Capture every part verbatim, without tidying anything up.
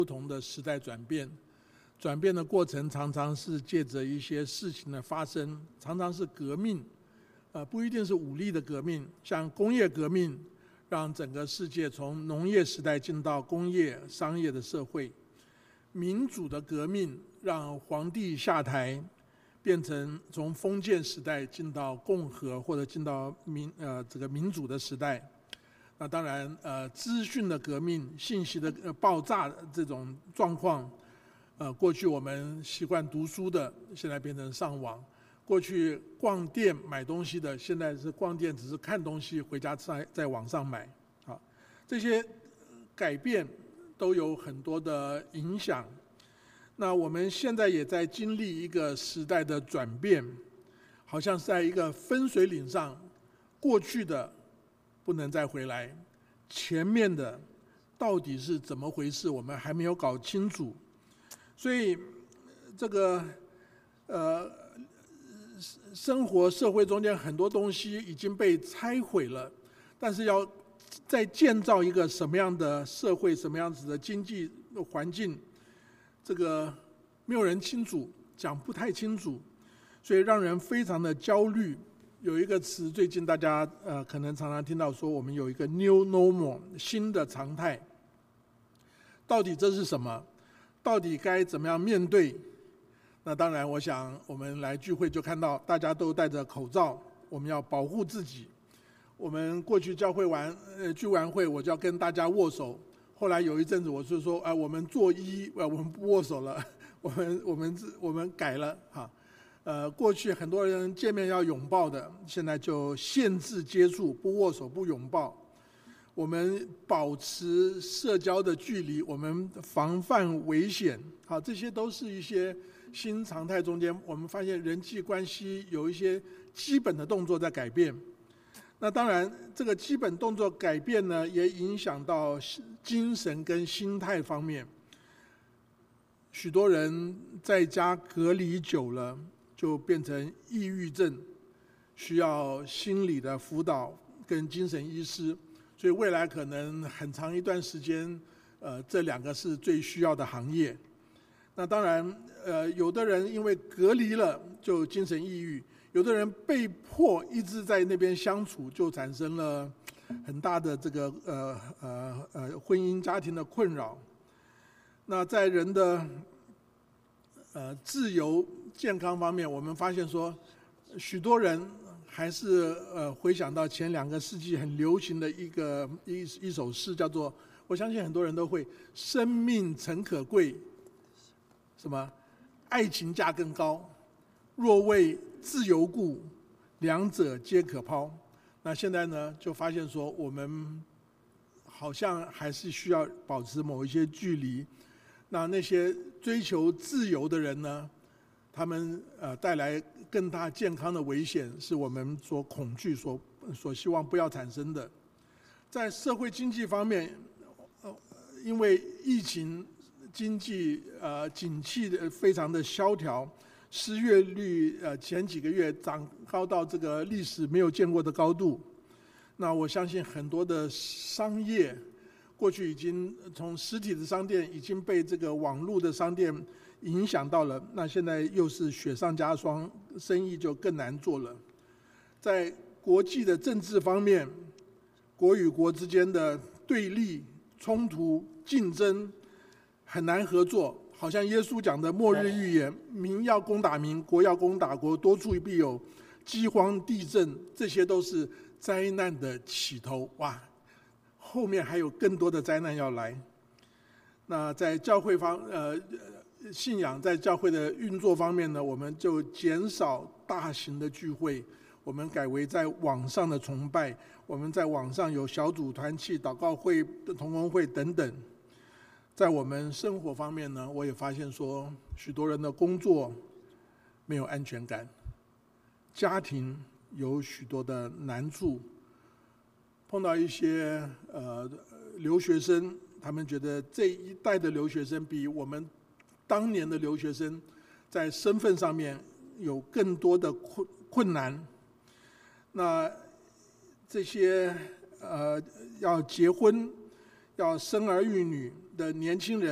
不同的时代转变，转变的过程常常是借着一些事情的发生，常常是革命，呃，不一定是武力的革命，像工业革命，让整个世界从农业时代进到工业、商业的社会；民主的革命，让皇帝下台，变成从封建时代进到共和或者进到民呃这个民主的时代。那当然，呃，资讯的革命、信息的呃爆炸的这种状况，呃，过去我们习惯读书的，现在变成上网；过去逛店买东西的，现在是逛店只是看东西，回家在在网上买。好，这些改变都有很多的影响。那我们现在也在经历一个时代的转变，好像是在一个分水岭上，过去的不能再回来，前面的到底是怎么回事，我们还没有搞清楚。所以，这个呃，生活社会中间很多东西已经被拆毁了，但是要再建造一个什么样的社会、什么样子的经济环境，这个没有人清楚，讲不太清楚，所以让人非常的焦虑。有一个词，最近大家呃可能常常听到说，我们有一个 new normal 新的常态。到底这是什么？到底该怎么样面对？那当然，我想我们来聚会就看到大家都戴着口罩，我们要保护自己。我们过去教会完呃聚完会，我就要跟大家握手。后来有一阵子，我就说，哎、呃，我们做揖，呃，我们不握手了，我们我们我们改了哈。呃，过去很多人见面要拥抱的，现在就限制接触，不握手，不拥抱。我们保持社交的距离，我们防范危险。好，这些都是一些新常态中间，我们发现人际关系有一些基本的动作在改变。那当然，这个基本动作改变呢，也影响到精神跟心态方面。许多人在家隔离久了，就变成抑郁症，需要心理的辅导跟精神医师，所以未来可能很长一段时间，呃，这两个是最需要的行业。那当然，呃，有的人因为隔离了就精神抑郁，有的人被迫一直在那边相处，就产生了很大的这个呃呃呃婚姻家庭的困扰。那在人的呃自由健康方面，我们发现说，许多人还是呃回想到前两个世纪很流行的一个一一首诗，叫做，我相信很多人都会，生命诚可贵，什么爱情价更高，若为自由故，两者皆可抛。那现在呢，就发现说，我们好像还是需要保持某一些距离。那那些追求自由的人呢，他们呃带来更大健康的危险，是我们所恐惧、所所希望不要产生的。在社会经济方面，呃，因为疫情，经济呃景气的非常的萧条，失业率呃前几个月涨高到这个历史没有见过的高度。那我相信很多的商业，过去已经从实体的商店已经被这个网络的商店影响到了，那现在又是雪上加霜，生意就更难做了。在国际的政治方面，国与国之间的对立、冲突、竞争很难合作，好像耶稣讲的末日预言，民要攻打民，国要攻打国，多处必有饥荒、地震，这些都是灾难的起头。哇！后面还有更多的灾难要来。那在教会方呃信仰在教会的运作方面呢，我们就减少大型的聚会，我们改为在网上的崇拜，我们在网上有小组团契、祷告会、同工会等等。在我们生活方面呢，我也发现说，许多人的工作没有安全感，家庭有许多的难处。碰到一些呃留学生，他们觉得这一代的留学生比我们当年的留学生在身份上面有更多的困困难。那这些呃要结婚、要生儿育女的年轻人，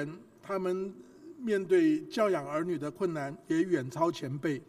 他们面对教养儿女的困难也远超前辈。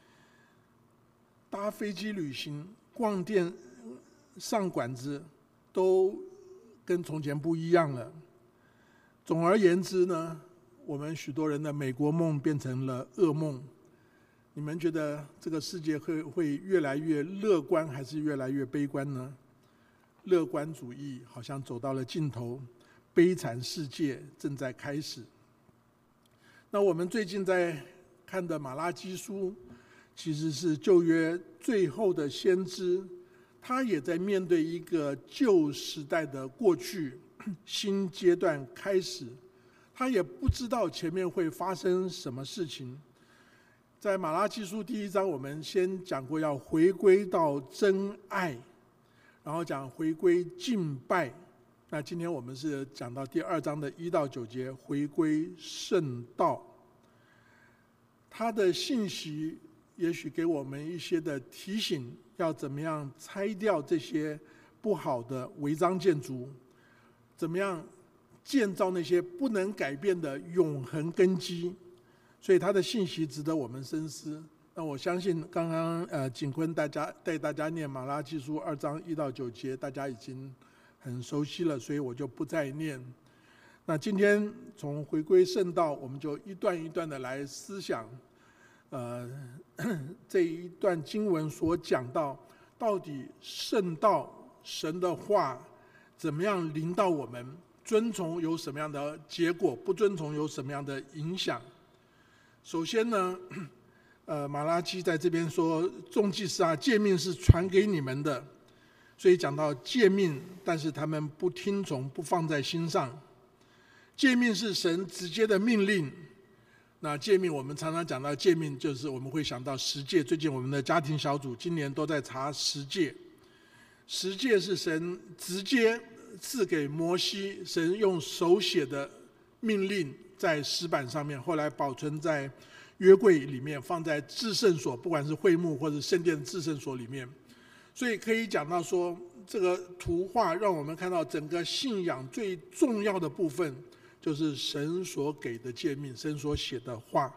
搭飞机旅行、逛店、上馆子，都跟从前不一样了。总而言之呢，我们许多人的美国梦变成了噩梦。你们觉得这个世界会会越来越乐观，还是越来越悲观呢？乐观主义好像走到了尽头，悲惨世界正在开始。那我们最近在看的马拉基书，其实是旧约最后的先知，他也在面对一个旧时代的过去，新阶段开始，他也不知道前面会发生什么事情。在马拉基书第一章，我们先讲过要回归到真爱，然后讲回归敬拜。那今天我们是讲到第二章的一到九节，回归圣道。他的信息也许给我们一些的提醒，要怎么样拆掉这些不好的违章建筑，怎么样建造那些不能改变的永恒根基。所以他的信息值得我们深思。那我相信刚刚呃景坤大家带大家念马拉基书二章一到九节，大家已经很熟悉了，所以我就不再念。那今天从回归圣道，我们就一段一段的来思想，呃这一段经文所讲到，到底圣道神的话怎么样临到我们，遵从有什么样的结果，不遵从有什么样的影响。首先呢，呃，马拉基在这边说，众祭司啊，诫命是传给你们的，所以讲到诫命，但是他们不听从，不放在心上。诫命是神直接的命令。那诫命，我们常常讲到诫命，就是我们会想到十诫。最近我们的家庭小组今年都在查十诫。十诫是神直接赐给摩西，神用手写的命令在石板上面，后来保存在约柜里面，放在至圣所，不管是会幕或者圣殿的至圣所里面。所以可以讲到说，这个图画让我们看到整个信仰最重要的部分，就是神所给的诫命，神所写的话。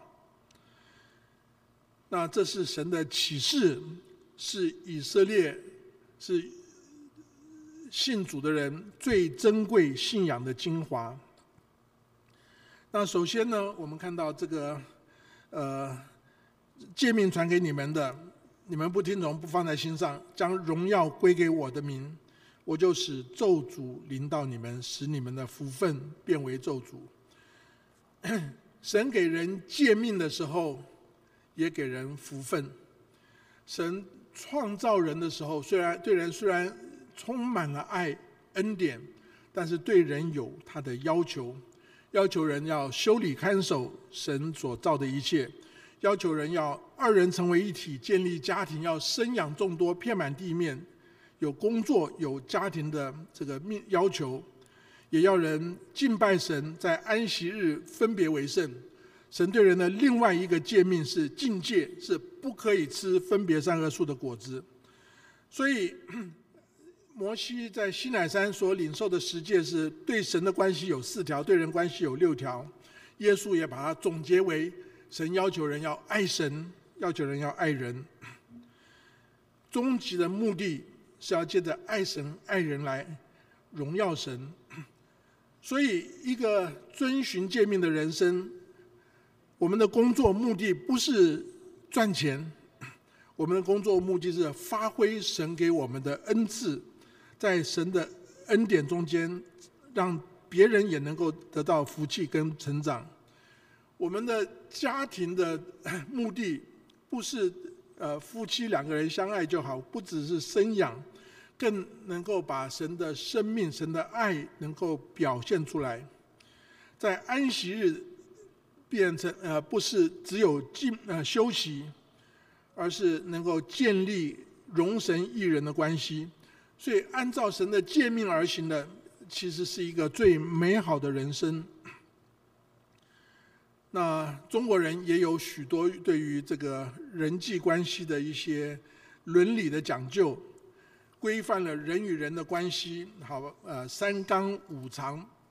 那这是神的启示，是以色列，是信主的人最珍贵信仰的精华。那首先呢，我们看到这个，呃，诫命传给你们的，你们不听从，不放在心上，将荣耀归给我的名，我就使咒诅临到你们，使你们的福分变为咒诅。神给人诫命的时候，也给人福分。神创造人的时候，虽然对人虽然充满了爱恩典，但是对人有他的要求。要求人要修理看守神所造的一切，要求人要二人成为一体，建立家庭，要生养众多，遍满地面，有工作有家庭的这个要求，也要人敬拜神，在安息日分别为圣。神对人的另外一个诫命是禁戒，是不可以吃分别善恶树的果子。所以摩西在西乃山所领受的十诫是对神的关系有四条，对人关系有六条。耶稣也把它总结为：神要求人要爱神，要求人要爱人。终极的目的是要借着爱神爱人来荣耀神。所以一个遵循诫命的人生，我们的工作目的不是赚钱，我们的工作目的是发挥神给我们的恩赐，在神的恩典中间，让别人也能够得到福气跟成长。我们的家庭的目的不是呃夫妻两个人相爱就好，不只是生养，更能够把神的生命、神的爱能够表现出来。在安息日变成呃不是只有静呃休息，而是能够建立容神益人的关系。所以按照神的诫命而行的，其实是一个最美好的人生。那中国人也有许多对于这个人际关系的一些伦理的讲究，规范了人与人的关系。好，呃，三纲五常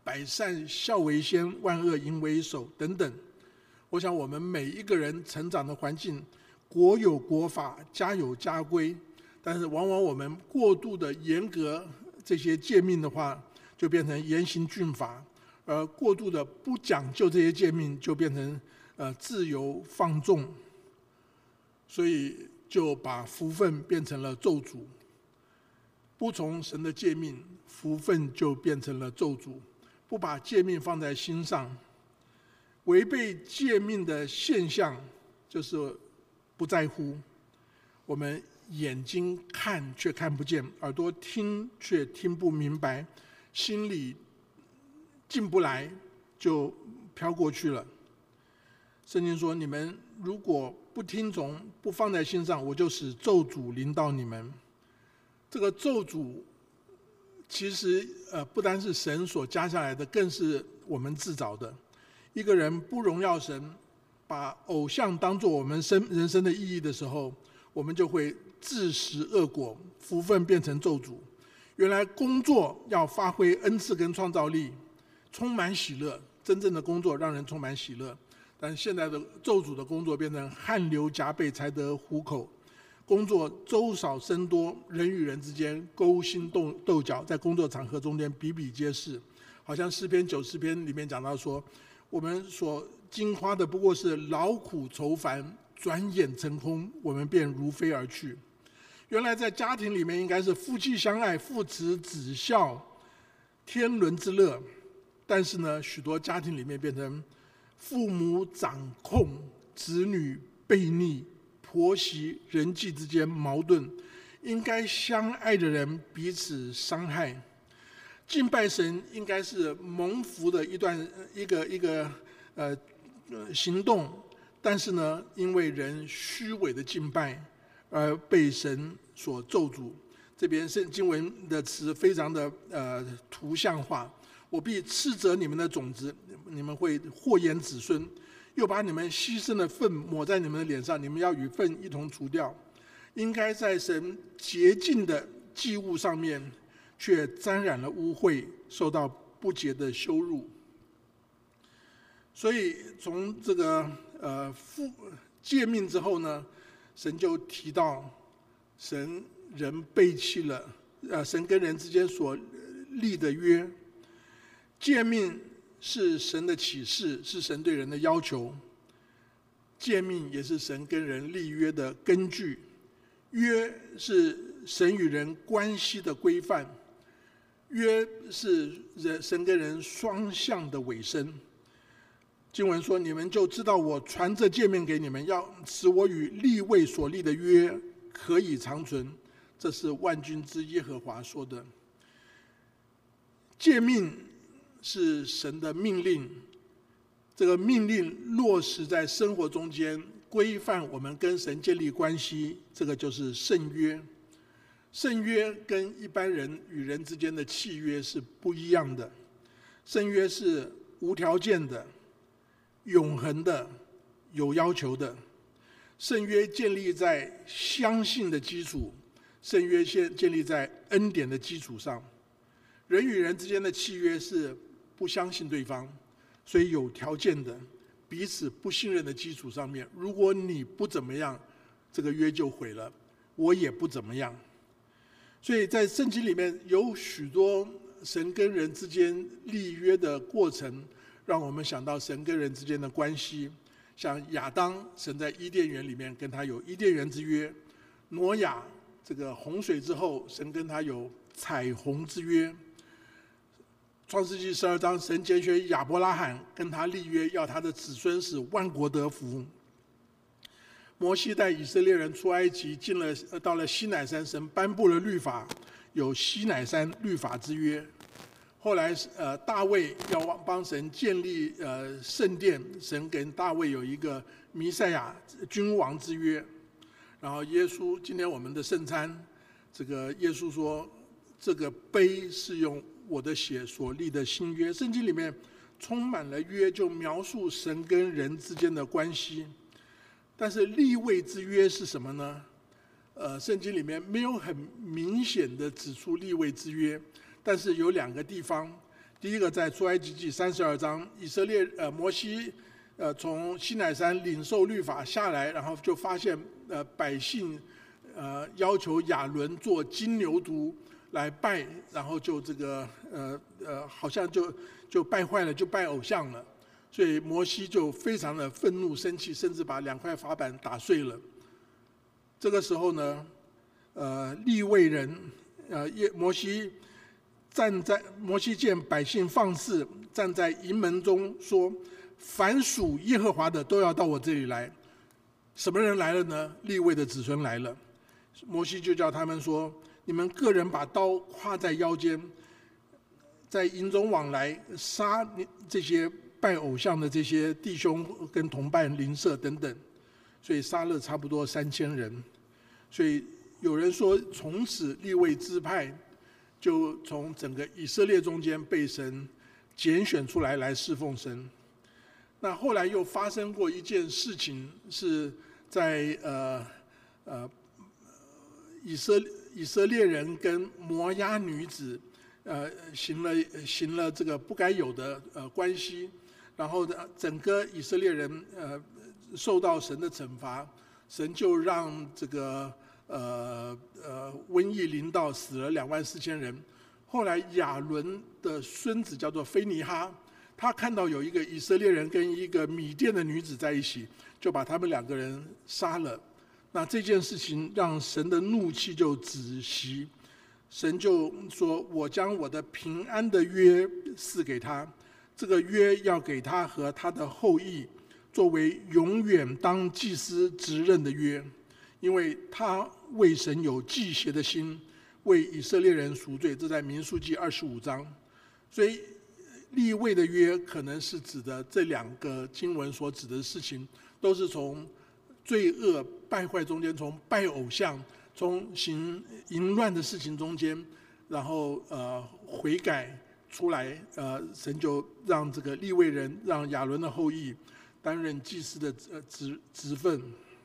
百善孝为先，万恶淫为首等等。我想我们每一个人成长的环境，国有国法，家有家规，但是往往我们过度的严格这些诫命的话，就变成严刑峻法；而过度的不讲究这些诫命，就变成呃自由放纵。所以就把福分变成了咒诅。不从神的诫命，福分就变成了咒诅；不把诫命放在心上，违背诫命的现象就是不在乎。我们眼睛看却看不见，耳朵听却听不明白，心里进不来，就飘过去了。圣经说：你们如果不听从，不放在心上，我就使咒诅临到你们。这个咒诅其实呃不单是神所加下来的，更是我们自找的。一个人不荣耀神，把偶像当作我们生人生的意义的时候，我们就会自食恶果，福分变成咒诅。原来工作要发挥恩赐跟创造力，充满喜乐，真正的工作让人充满喜乐。但是现在的咒诅的工作变成汗流浃背才得糊口，工作粥少僧多，人与人之间勾心斗斗角，在工作场合中间比比皆是。好像诗篇九十篇里面讲到说，我们所经夸的不过是劳苦愁烦，转眼成空，我们便如飞而去。原来在家庭里面应该是夫妻相爱，父慈子孝，天伦之乐。但是呢，许多家庭里面变成父母掌控，子女悖逆，婆媳人际之间矛盾，应该相爱的人彼此伤害。敬拜神应该是蒙福的一段一个一个呃行动，但是呢，因为人虚伪的敬拜而被神所咒诅。这边圣经文的词非常的呃图像化。我必斥责你们的种子，你们会祸延子孙；又把你们牺牲的粪抹在你们的脸上，你们要与粪一同除掉。应该在神洁净的祭物上面，却沾染了污秽，受到不洁的羞辱。所以从这个呃父诫命之后呢，神就提到神人背弃了呃神跟人之间所立的约。诫命是神的启示，是神对人的要求。诫命也是神跟人立约的根据。约是神与人关系的规范，约是人神跟人双向的尾声。经文说：你们就知道我传这诫命给你们，要使我与立位所立的约可以长存。这是万军之耶和华说的。诫命是神的命令，这个命令落实在生活中间，规范我们跟神建立关系，这个就是圣约。圣约跟一般人与人之间的契约是不一样的。圣约是无条件的、永恒的、有要求的。圣约建立在相信的基础，圣约建建立在恩典的基础上。人与人之间的契约是不相信对方，所以有条件的，彼此不信任的基础上面，如果你不怎么样，这个约就毁了，我也不怎么样。所以在圣经里面有许多神跟人之间立约的过程，让我们想到神跟人之间的关系。像亚当，神在伊甸园里面跟他有伊甸园之约；挪亚这个洪水之后，神跟他有彩虹之约。创世纪十二章，神拣选亚伯拉罕，跟他立约，要他的子孙使万国得福。摩西带以色列人出埃及，进了到了西乃山，神颁布了律法，有西乃山律法之约。后来呃大卫要帮神建立呃圣殿，神跟大卫有一个弥赛亚君王之约。然后耶稣，今天我们的圣餐，这个耶稣说，这个杯是用我的血所立的新约。圣经里面充满了约，就描述神跟人之间的关系。但是立位之约是什么呢？呃，圣经里面没有很明显的指出立位之约，但是有两个地方。 第一个在出埃及记三十二章，以色列呃摩西呃从西乃山领受律法下来，然后就发现呃百姓呃要求亚伦做金牛犊来拜，然后就这个呃呃好像就就拜坏了，就拜偶像了。所以摩西就非常的愤怒生气，甚至把两块法板打碎了。这个时候呢，呃利未人呃耶摩西。站在摩西见百姓放肆，站在营门中说：“凡属耶和华的都要到我这里来。”什么人来了呢？利未的子孙来了。摩西就叫他们说：“你们个人把刀挎在腰间，在营中往来，杀这些拜偶像的这些弟兄跟同伴邻舍等等。”所以杀了差不多三千人。所以有人说，从此利未支派就从整个以色列中间被神拣选出来来侍奉神。那后来又发生过一件事情，是在呃呃以色以色列人跟摩押女子呃行了行了这个不该有的呃关系，然后整个以色列人呃受到神的惩罚，神就让这个。呃呃，瘟疫临到，死了两万四千人。后来亚伦的孙子叫做菲尼哈，他看到有一个以色列人跟一个米甸的女子在一起，就把他们两个人杀了。那这件事情让神的怒气就止息，神就说：“我将我的平安的约赐给他，这个约要给他和他的后裔，作为永远当祭司职任的约。”因为他为神有忌邪的心，为以色列人赎罪，这在民数记二十五章。所以利未的约可能是指的这两个经文所指的事情，都是从罪恶败坏中间，从拜偶像，从行淫乱的事情中间，然后呃悔改出来，呃神就让这个利未人，让亚伦的后裔担任祭司的呃职职分。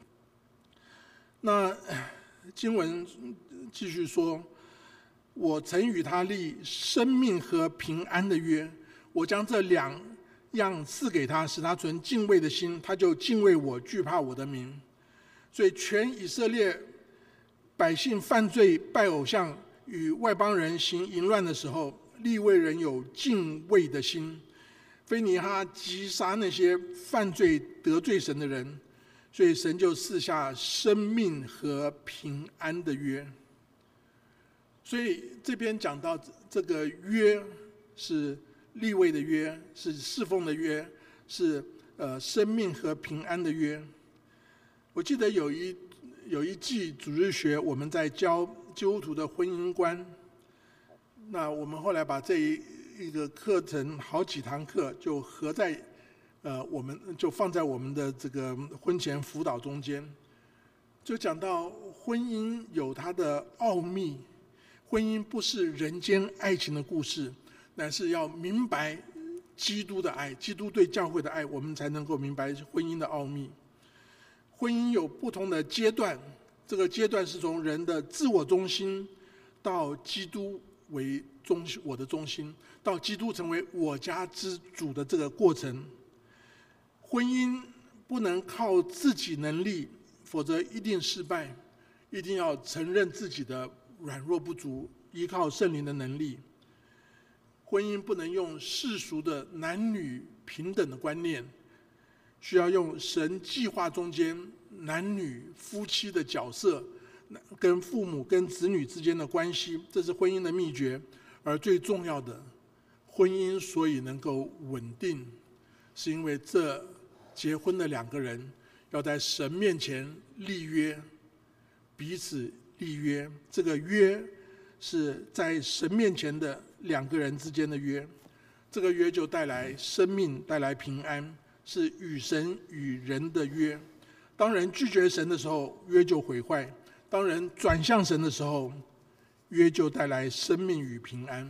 那经文继续说：“我曾与他立生命和平安的约，我将这两样赐给他，使他存敬畏的心，他就敬畏我，惧怕我的名。”所以全以色列百姓犯罪拜偶像，与外邦人行淫乱的时候，利未人有敬畏的心。菲尼哈击杀那些犯罪得罪神的人。所以神就赐下生命和平安的约。所以这边讲到这个约是利未的约，是侍奉的约，是呃生命和平安的约。我记得有一有一季主日学，我们在教基督徒的婚姻观。那我们后来把这一一个课程好几堂课就合在。呃，我们就放在我们的这个婚前辅导中间，就讲到婚姻有它的奥秘，婚姻不是人间爱情的故事，乃是要明白基督的爱，基督对教会的爱，我们才能够明白婚姻的奥秘。婚姻有不同的阶段，这个阶段是从人的自我中心到基督为中心，我的中心，到基督成为我家之主的这个过程。婚姻不能靠自己能力，否则一定失败。一定要承认自己的软弱不足，依靠圣灵的能力。婚姻不能用世俗的男女平等的观念，需要用神计划中间男女夫妻的角色，跟父母跟子女之间的关系，这是婚姻的秘诀。而最重要的，婚姻所以能够稳定，是因为这结婚的两个人要在神面前立约，彼此立约。这个约是在神面前的两个人之间的约，这个约就带来生命，带来平安，是与神与人的约。当人拒绝神的时候，约就毁坏；当人转向神的时候，约就带来生命与平安。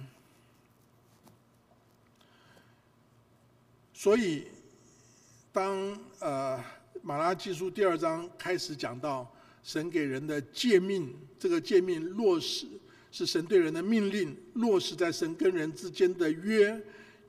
所以当呃马拉基书第二章开始讲到神给人的诫命，这个诫命落实是神对人的命令，落实在神跟人之间的约，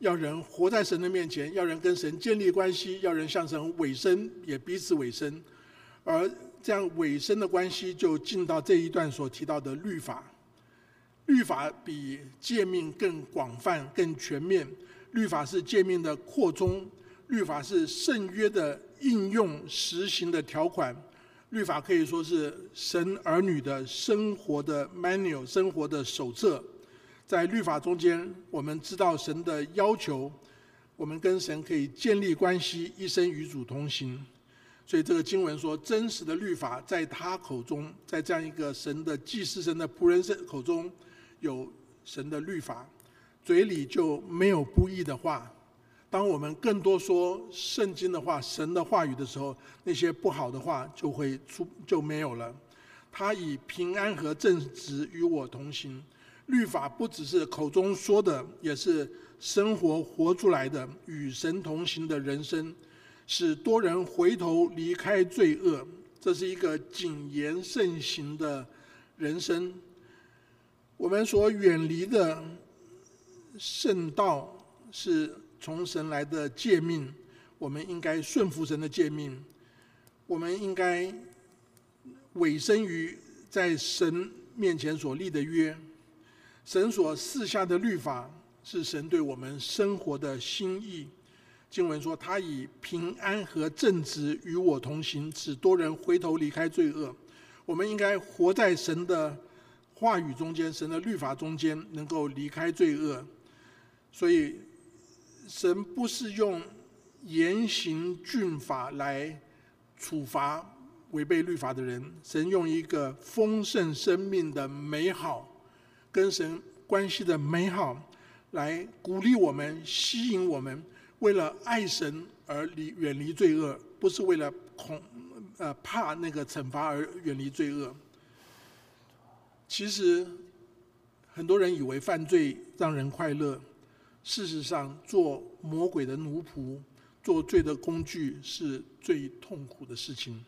要人活在神的面前，要人跟神建立关系，要人向神委身，也彼此委身。而这样委身的关系，就进到这一段所提到的律法。律法比诫命更广泛、更全面。律法是诫命的扩充，律法是圣约的应用实行的条款。律法可以说是神儿女的生活的 manual， 生活的手册。在律法中间，我们知道神的要求，我们跟神可以建立关系，一生与主同行。所以这个经文说，真实的律法在他口中，在这样一个神的祭司、神的仆人口中，有神的律法，嘴里就没有不义的话。当我们更多说圣经的话、神的话语的时候，那些不好的话就会出就没有了。他以平安和正直与我同行。律法不只是口中说的，也是生活活出来的，与神同行的人生，使多人回头离开罪恶。这是一个谨言慎行的人生。我们所远离的圣道是从神来的诫命，我们应该顺服神的诫命，我们应该委身于在神面前所立的约。神所赐下的律法是神对我们生活的心意。经文说，他以平安和正直与我同行，使多人回头离开罪恶。我们应该活在神的话语中间，神的律法中间，能够离开罪恶。所以神不是用严刑峻法来处罚违背律法的人，神用一个丰盛生命的美好，跟神关系的美好来鼓励我们，吸引我们，为了爱神而离远离罪恶，不是为了恐呃怕那个惩罚而远离罪恶。其实很多人以为犯罪让人快乐，事实上做魔鬼的奴仆，做罪的工具是最痛苦的事情。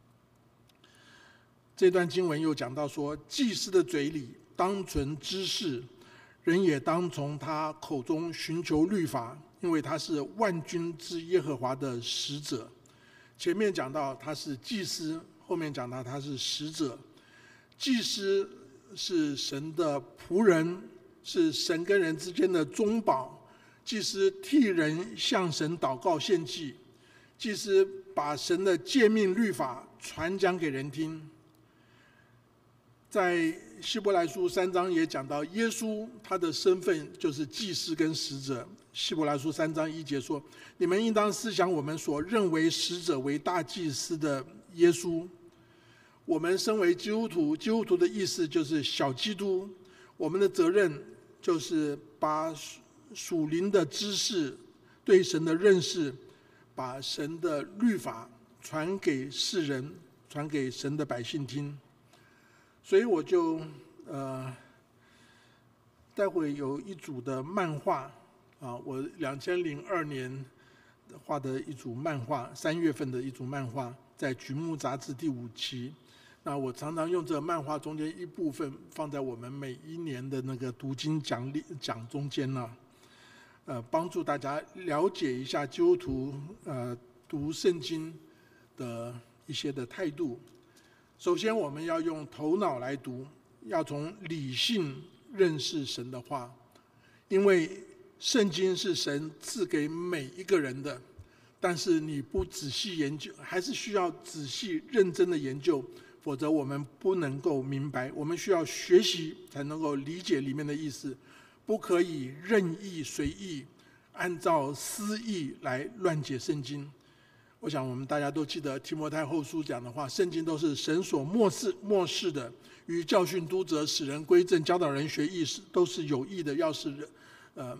这段经文又讲到说，祭司的嘴里当存知识，人也当从他口中寻求律法，因为他是万军之耶和华的使者。前面讲到他是祭司，后面讲到他是使者。祭司是神的仆人，是神跟人之间的中保。祭司替人向神祷告献祭，祭司把神的诫命律法传讲给人听。在希伯来书三章也讲到，耶稣他的身份就是祭司跟使者。希伯来书三章一节说，你们应当思想我们所认为使者为大祭司的耶稣。我们身为基督徒，基督徒的意思就是小基督，我们的责任就是把属灵的知识、对神的认识，把神的律法传给世人，传给神的百姓听。所以我就呃，待会有一组的漫画啊，我两千零二年画的一组漫画，三月份的一组漫画，在《橘木》杂志第五期。那我常常用这个漫画中间一部分放在我们每一年的那个读经奖励奖中间呢、啊，呃，帮助大家了解一下基督徒呃读圣经的一些的态度。首先，我们要用头脑来读，要从理性认识神的话，因为圣经是神赐给每一个人的，但是你不仔细研究，还是需要仔细认真的研究，否则我们不能够明白。我们需要学习才能够理解里面的意思，不可以任意随意按照私意来乱解圣经。我想我们大家都记得提摩太后书讲的话，圣经都是神所默示默示的，于教训督责使人归正教导人学义都是有益的，要使呃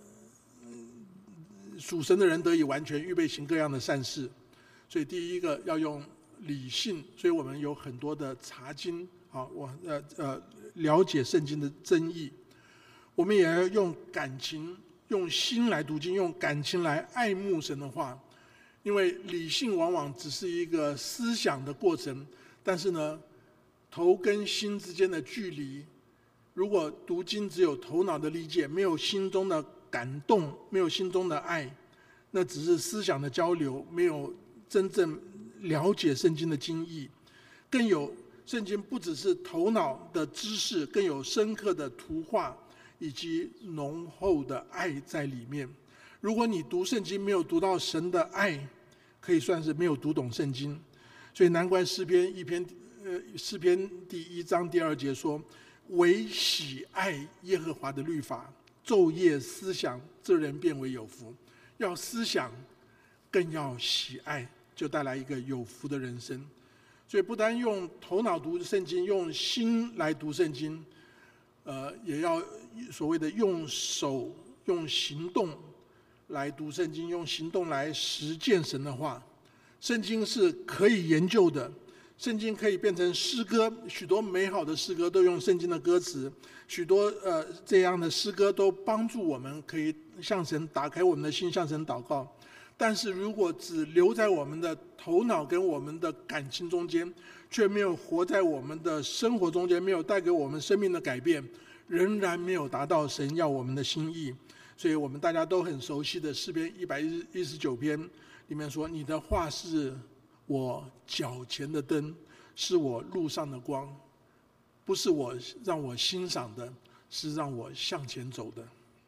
属神的人得以完全，预备行各样的善事。所以第一个要用理性，所以我们有很多的查经，好，我呃呃了解圣经的真意。我们也要用感情，用心来读经，用感情来爱慕神的话。因为理性往往只是一个思想的过程，但是呢，头跟心之间的距离，如果读经只有头脑的理解，没有心中的感动，没有心中的爱，那只是思想的交流，没有真正了解圣经的经义。更有圣经不只是头脑的知识，更有深刻的图画以及浓厚的爱在里面。如果你读圣经没有读到神的爱，可以算是没有读懂圣经。所以难怪诗篇一篇呃诗篇第一章第二节说：唯喜爱耶和华的律法，昼夜思想，这人变为有福。要思想，更要喜爱，就带来一个有福的人生。所以不单用头脑读圣经，用心来读圣经，呃，也要所谓的用手、用行动来读圣经，用行动来实践神的话。圣经是可以研究的，圣经可以变成诗歌，许多美好的诗歌都用圣经的歌词，许多呃这样的诗歌都帮助我们可以向神打开我们的心，向神祷告。但是如果只留在我们的头脑跟我们的感情中间，却没有活在我们的生活中间，没有带给我们生命的改变，仍然没有达到神要我们的心意。所以我们大家都很熟悉的诗篇一百一十九篇里面说：你的话是我脚前的灯，是我路上的光，不是我让我欣赏的，是让我向前走的。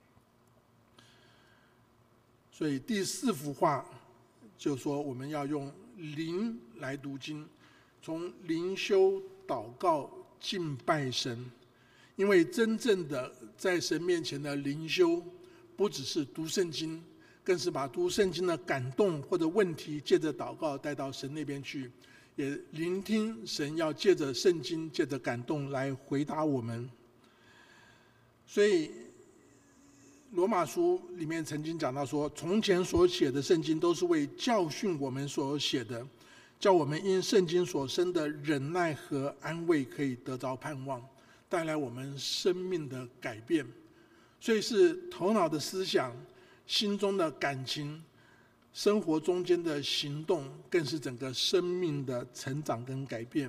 所以第四幅画就说我们要用灵来读经，从灵修、祷告、敬拜神。因为真正的在神面前的灵修，不只是读圣经，更是把读圣经的感动或者问题借着祷告带到神那边去，也聆听神要借着圣经、借着感动来回答我们。所以罗马书里面曾经讲到说，从前所写的圣经都是为教训我们所写的，叫我们因圣经所生的忍耐和安慰可以得着盼望，带来我们生命的改变。所以是头脑的思想、心中的感情、生活中间的行动，更是整个生命的成长跟改变。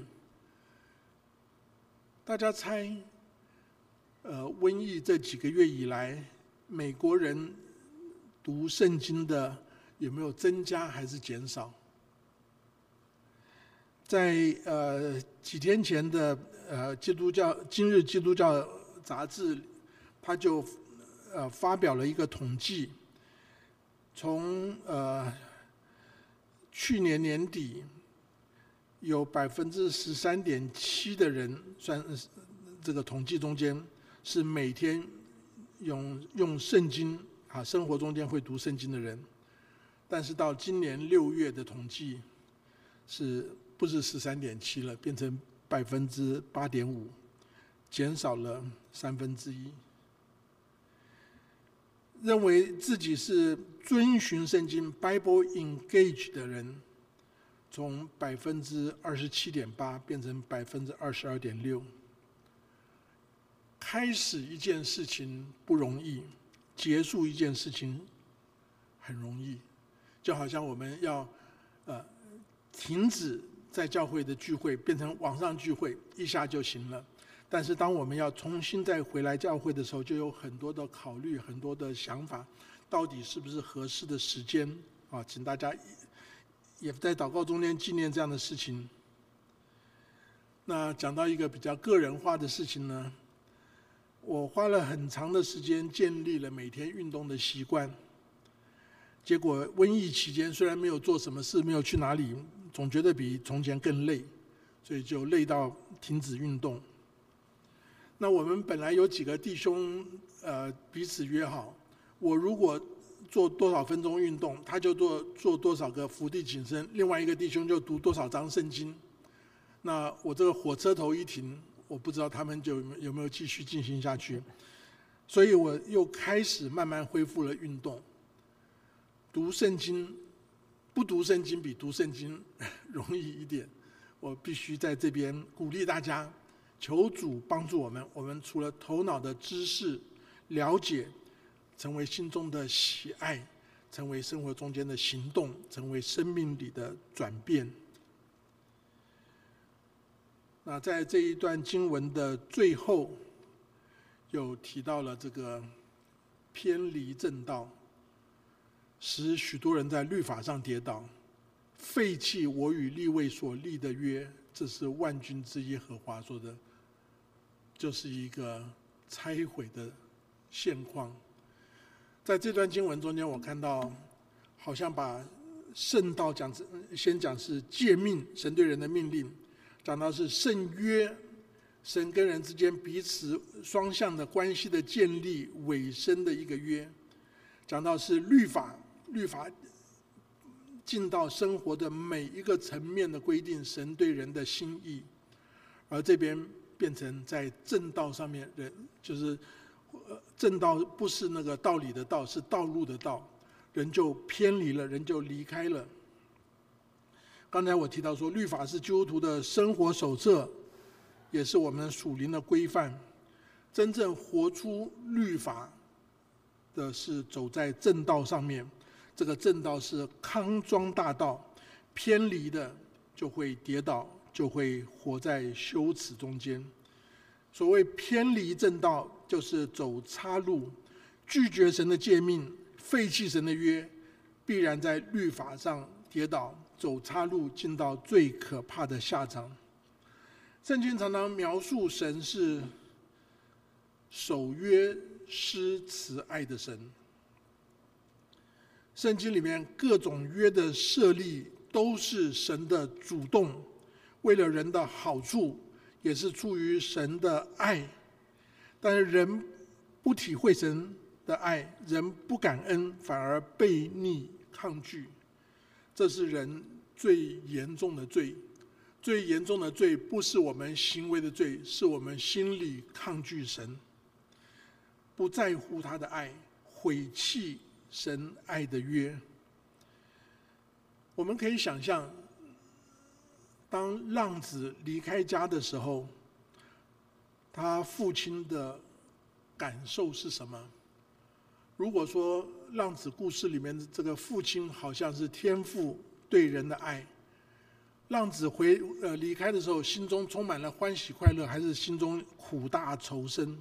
大家猜，呃，瘟疫这几个月以来，美国人读圣经的有没有增加还是减少？在呃几天前的呃基督教今日基督教杂志，他就呃发表了一个统计，从呃去年年底有百分之十三点七的人，算这个统计中间是每天用用圣经啊，生活中间会读圣经的人，但是到今年六月的统计是不是十三点七了，变成百分之八点五，减少了三分之一。认为自己是遵循圣经 Bible engaged 的人，从百分之二十七点八变成百分之二十二点六。开始一件事情不容易，结束一件事情很容易。就好像我们要呃停止在教会的聚会，变成网上聚会，一下就行了。但是当我们要重新再回来教会的时候，就有很多的考虑，很多的想法，到底是不是合适的时间啊？请大家也在祷告中间纪念这样的事情。那讲到一个比较个人化的事情呢，我花了很长的时间建立了每天运动的习惯。结果瘟疫期间虽然没有做什么事，没有去哪里，总觉得比从前更累，所以就累到停止运动。那我们本来有几个弟兄，呃，彼此约好，我如果做多少分钟运动，他就做做多少个伏地挺身，另外一个弟兄就读多少章圣经。那我这个火车头一停，我不知道他们就有没有继续进行下去，所以我又开始慢慢恢复了运动。读圣经，不读圣经比读圣经容易一点。我必须在这边鼓励大家，求主帮助我们。我们除了头脑的知识、了解，成为心中的喜爱，成为生活中间的行动，成为生命里的转变。那在这一段经文的最后，又提到了这个偏离正道，使许多人在律法上跌倒，废弃我与利未所立的约。这是万军之耶和华说的，就是一个拆毁的现况。在这段经文中间，我看到好像把圣道讲先讲是诫命，神对人的命令，讲到是圣约，神跟人之间彼此双向的关系的建立尾声的一个约，讲到是律法，律法进到生活的每一个层面的规定神对人的心意，而这边变成在正道上面，人就是正道不是那个道理的道，是道路的道，人就偏离了，人就离开了。刚才我提到说，律法是基督徒的生活手册，也是我们属灵的规范。真正活出律法的是走在正道上面，这个正道是康庄大道，偏离的就会跌倒，就会活在羞耻中间。所谓偏离正道，就是走岔路，拒绝神的诫命，废弃神的约，必然在律法上跌倒，走岔路，进到最可怕的下场。圣经常常描述神是守约施慈爱的神。圣经里面各种约的设立都是神的主动，为了人的好处，也是出于神的爱。但是人不体会神的爱，人不感恩，反而悖逆抗拒，这是人最严重的罪。最严重的罪不是我们行为的罪，是我们心里抗拒神，不在乎他的爱，毁弃神爱的约。我们可以想象，当浪子离开家的时候，他父亲的感受是什么？如果说浪子故事里面的这个父亲好像是天父对人的爱，浪子回呃离开的时候，心中充满了欢喜快乐，还是心中苦大仇深？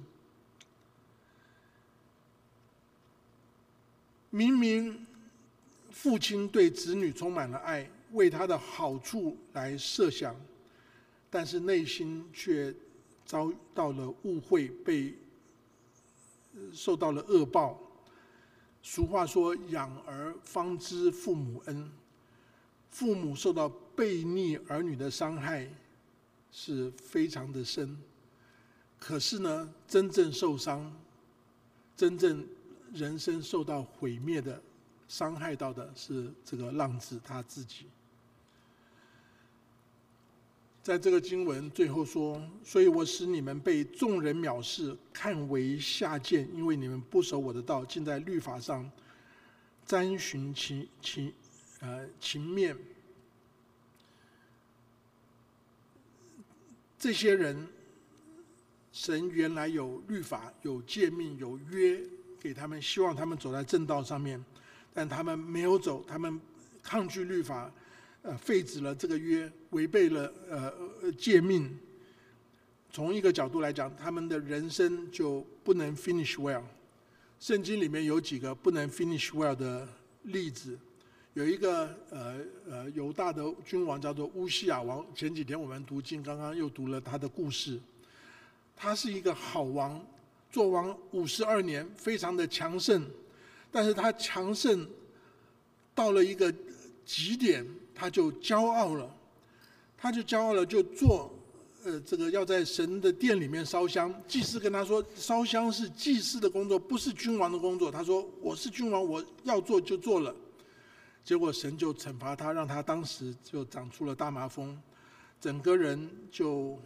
明明父亲对子女充满了爱，为他的好处来设想，但是内心却遭到了误会，被受到了恶报。俗话说，养儿方知父母恩，父母受到悖逆儿女的伤害是非常的深。可是呢，真正受伤，真正人生受到毁灭的、伤害到的是这个浪子他自己。在这个经文最后说，所以我使你们被众人藐视，看为下贱，因为你们不守我的道，竟在律法上沾寻情情呃情面。这些人，神原来有律法、有诫命、有约给他们，希望他们走在正道上面，但他们没有走，他们抗拒律法，呃，废止了这个约，违背了呃诫命。从一个角度来讲，他们的人生就不能 finish well。圣经里面有几个不能 finish well 的例子，有一个呃呃犹大的君王叫做乌西亚王。前几天我们读经，刚刚又读了他的故事。他是一个好王，做王五十二年，非常的强盛，但是他强盛到了一个极点，他就骄傲了，他就骄傲了，就做呃这个要在神的殿里面烧香。祭司跟他说，烧香是祭司的工作，不是君王的工作。他说，我是君王，我要做就做了。结果神就惩罚他，让他当时就长出了大麻风，整个人就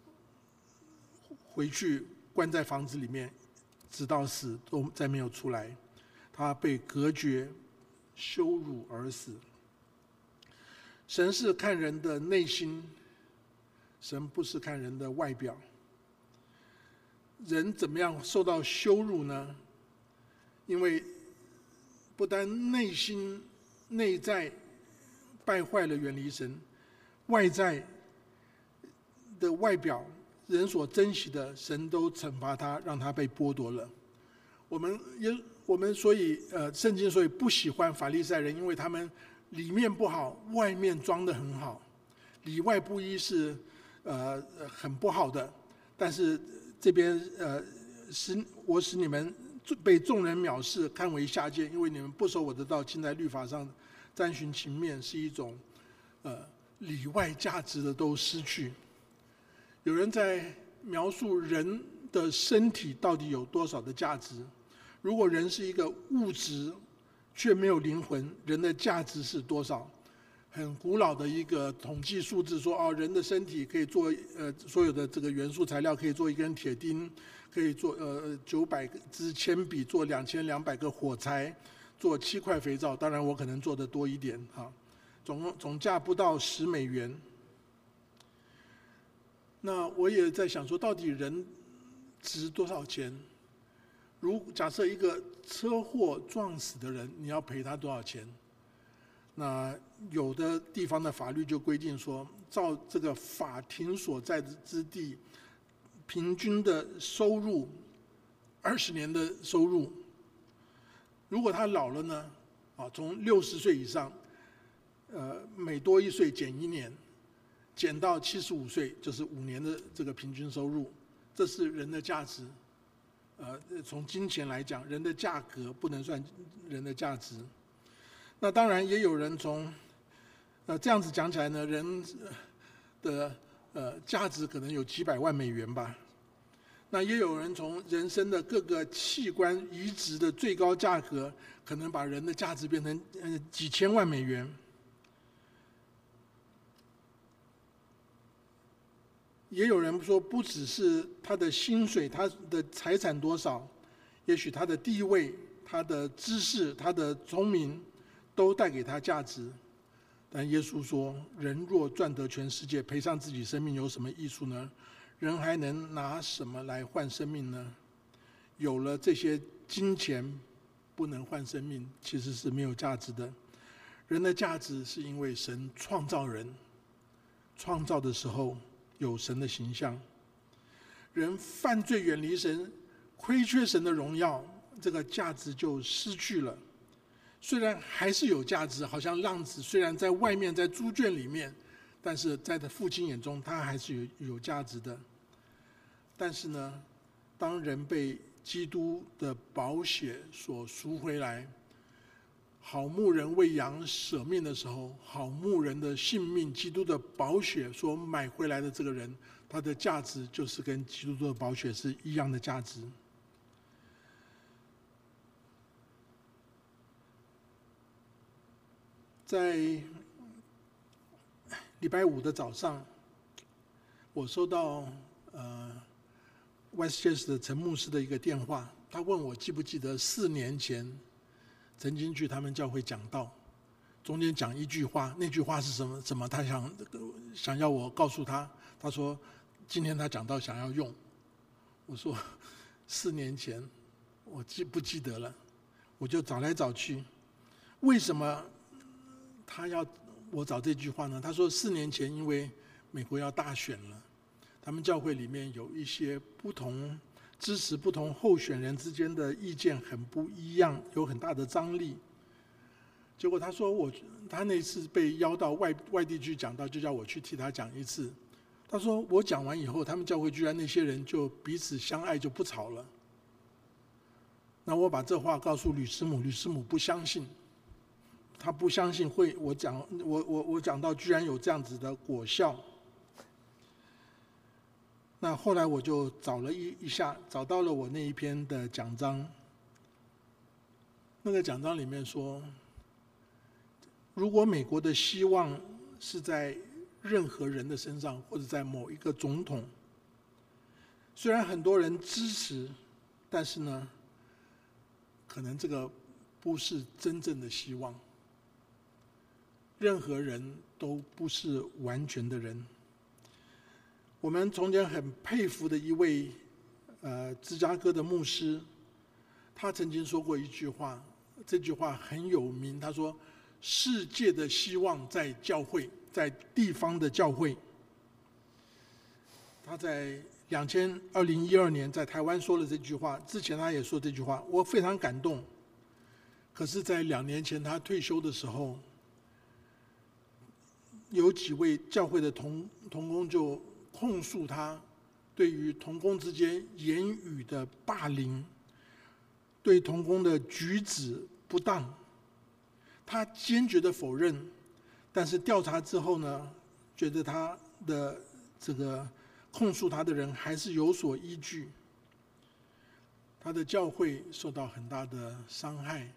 回去关在房子里面，直到死都再没有出来。他被隔绝、羞辱而死。神是看人的内心，神不是看人的外表。人怎么样受到羞辱呢？因为不但内心内在败坏了，远离神，外在的外表，人所珍惜的，神都惩罚他，让他被剥夺了。我们也我们所以呃，圣经所以不喜欢法利赛人，因为他们里面不好，外面装得很好，里外不一是呃很不好的。但是这边呃使我使你们被众人藐视，看为下贱，因为你们不守我的道，竟在律法上沾寻情面，是一种呃里外价值的都失去。有人在描述人的身体到底有多少的价值。如果人是一个物质，却没有灵魂，人的价值是多少？很古老的一个统计数字说，哦，人的身体可以做呃所有的这个元素材料可以做一根铁钉，可以做呃九百支铅笔，做两千两百个火柴，做七块肥皂。当然我可能做的多一点哈，总总价不到十美元。那我也在想说，到底人值多少钱？如假设一个车祸撞死的人，你要赔他多少钱？那有的地方的法律就规定说，照这个法庭所在之地平均的收入，二十年的收入。如果他老了呢？啊，从六十岁以上，呃，每多一岁减一年，减到七十五岁就是五年的这个平均收入。这是人的价值。呃，从金钱来讲，人的价格不能算人的价值。那当然也有人从，呃，这样子讲起来呢，人的呃价值可能有几百万美元吧。那也有人从人生的各个器官移植的最高价格，可能把人的价值变成呃几千万美元。也有人说，不只是他的薪水，他的财产多少，也许他的地位、他的知识、他的聪明，都带给他价值。但耶稣说，人若赚得全世界，赔上自己生命，有什么益处呢？人还能拿什么来换生命呢？有了这些金钱，不能换生命，其实是没有价值的。人的价值是因为神创造人，创造的时候有神的形象。人犯罪远离神，亏缺神的荣耀，这个价值就失去了。虽然还是有价值，好像浪子虽然在外面在猪圈里面，但是在他父亲眼中他还是有有价值的。但是呢，当人被基督的宝血所赎回来，好牧人为羊舍命的时候，好牧人的性命，基督的宝血所买回来的这个人，他的价值就是跟基督的宝血是一样的价值。在礼拜五的早上，我收到呃 Westchester 的陈牧师的一个电话，他问我记不记得四年前曾经去他们教会讲道，中间讲一句话，那句话是什么？什么？他想想要我告诉他，他说今天他讲道想要用。我说四年前我记不记得了？我就找来找去，为什么他要我找这句话呢？他说四年前因为美国要大选了，他们教会里面有一些不同支持不同候选人之间的意见很不一样，有很大的张力。结果他说我他那次被邀到外外地去讲道，就叫我去替他讲一次。他说我讲完以后，他们教会居然那些人就彼此相爱，就不吵了。那我把这话告诉吕师母，吕师母不相信，他不相信会我讲我我我讲到居然有这样子的果效。那后来我就找了一一下，找到了我那一篇的讲章。那个讲章里面说，如果美国的希望是在任何人的身上，或者在某一个总统，虽然很多人支持，但是呢，可能这个不是真正的希望。任何人都不是完全的人。我们从前很佩服的一位呃芝加哥的牧师，他曾经说过一句话，这句话很有名，他说世界的希望在教会，在地方的教会。他在二零一二年在台湾说了这句话，之前他也说这句话，我非常感动。 可是在两年前他退休的时候，有几位教会的同同工就控诉他对于同工之间言语的霸凌，对同工的举止不当，他坚决的否认，但是调查之后呢，觉得他的这个控诉他的人还是有所依据，他的教会受到很大的伤害。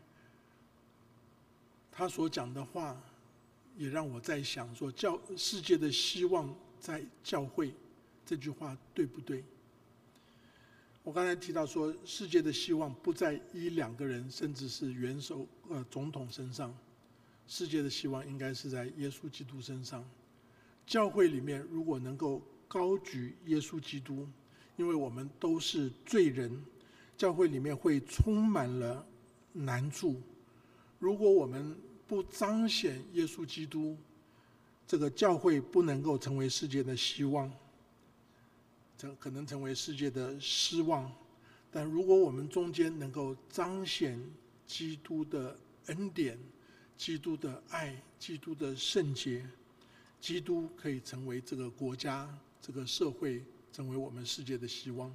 他所讲的话也让我在想说，教世界的希望在教会，这句话对不对？我刚才提到说，世界的希望不在一两个人，甚至是元首、呃总统身上，世界的希望应该是在耶稣基督身上。教会里面如果能够高举耶稣基督，因为我们都是罪人，教会里面会充满了难处。如果我们不彰显耶稣基督，这个教会不能够成为世界的希望，这可能成为世界的失望。但如果我们中间能够彰显基督的恩典、基督的爱、基督的圣洁，基督可以成为这个国家、这个社会，成为我们世界的希望。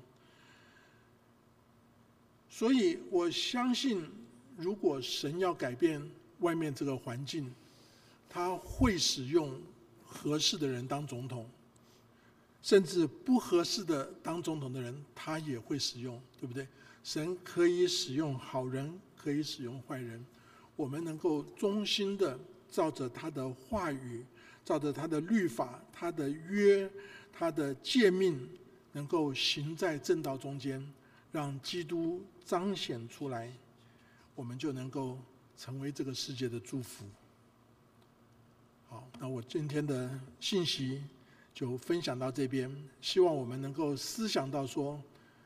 所以我相信，如果神要改变外面这个环境，他会使用合适的人当总统，甚至不合适的当总统的人他也会使用，对不对？神可以使用好人，可以使用坏人，我们能够忠心的照着他的话语，照着他的律法、他的约、他的诫命，能够行在正道中间，让基督彰显出来，我们就能够成为这个世界的祝福。好，那我今天的信息就分享到这边，希望我们能够思想到说，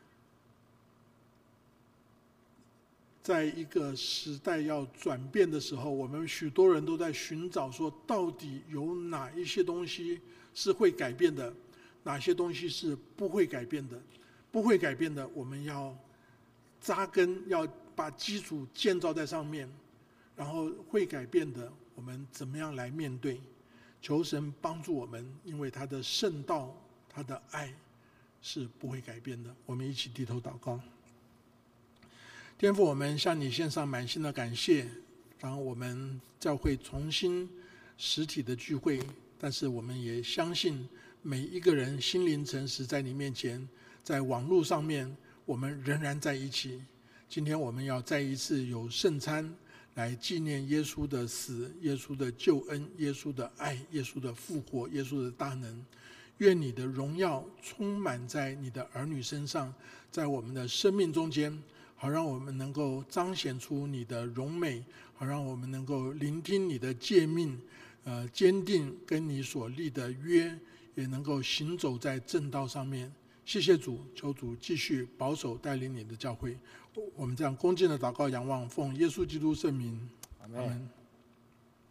在一个时代要转变的时候，我们许多人都在寻找说，到底有哪一些东西是会改变的，哪些东西是不会改变的。不会改变的，我们要扎根，要把基础建造在上面，然后会改变的，我们怎么样来面对？求神帮助我们，因为他的圣道、他的爱是不会改变的。我们一起低头祷告。天父，我们向你献上满心的感谢，让我们教会重新实体的聚会，但是我们也相信每一个人心灵诚实在你面前，在网络上面我们仍然在一起。今天我们要再一次有圣餐来纪念耶稣的死、耶稣的救恩、耶稣的爱、耶稣的复活、耶稣的大能。愿你的荣耀充满在你的儿女身上，在我们的生命中间，好让我们能够彰显出你的荣美，好让我们能够聆听你的诫命，呃，坚定跟你所立的约，也能够行走在正道上面。谢谢主，求主继续保守带领你的教会。我们这样恭敬的祷告仰望，奉耶稣基督圣名，阿们。